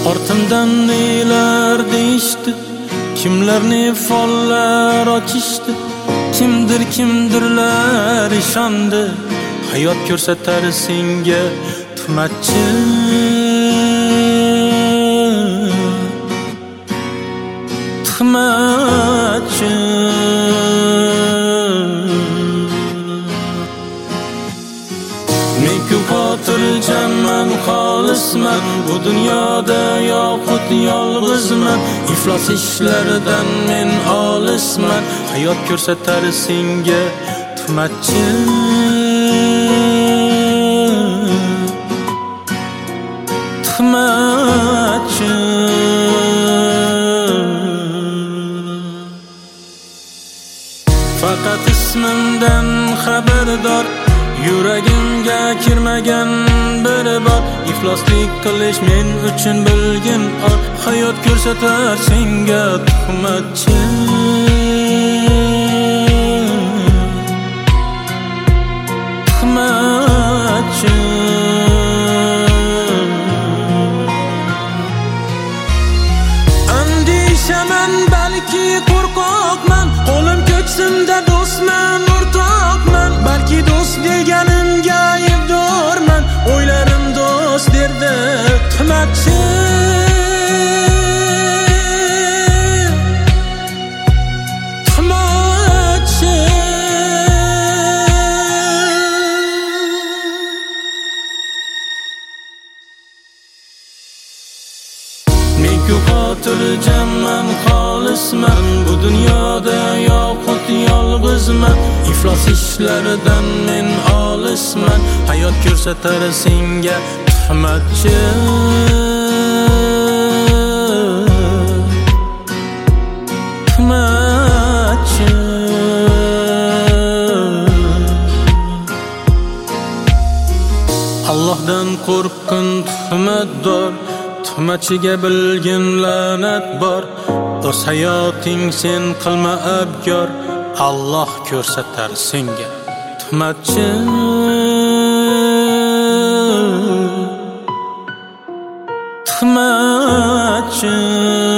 Ortimdan nelar deyishdi, kimlarni follar ochishdi, kimdirlar ishondi. Hayot ko'rsatar senga tuhmatchi. Tuhmatchi. Men xotirjamman, xolisman, bu dunyoda yoxud yolg'izman. Iflos ishlardan men olisman. Hayot ko'rsatar senga tuhmatchi. Tuhmatchi. Faqat ismimdan xabardor, yuragimga kirmagan biri bor. Ifloslik qilish men uchun bilgin or. Hayot ko'rsatar senga tuhmatchi. Tuhmatchi. Andishaman balki qo'rqoqman, qo'lim ko'ksimda do'stman, o'rtoqman. Balki do'st deganimga aybdorman, o'ylarim do'st derdi tuhmatchi. Tuhmatchi. Men xotirjamman, xolisman, bu dunyoda yoxud yolg'izman. Iflos ishlardan men olisman. Hayot ko'rsatar senga tuhmatchi. Tuhmatchi. Allohdan qo'rqqin tuhmatdor, tuhmatchiga bilgin la'nat bor. O'z hayoting sen qilma abgor, Alloh ko'rsatar senga tuhmatchi. Tuhmatchi.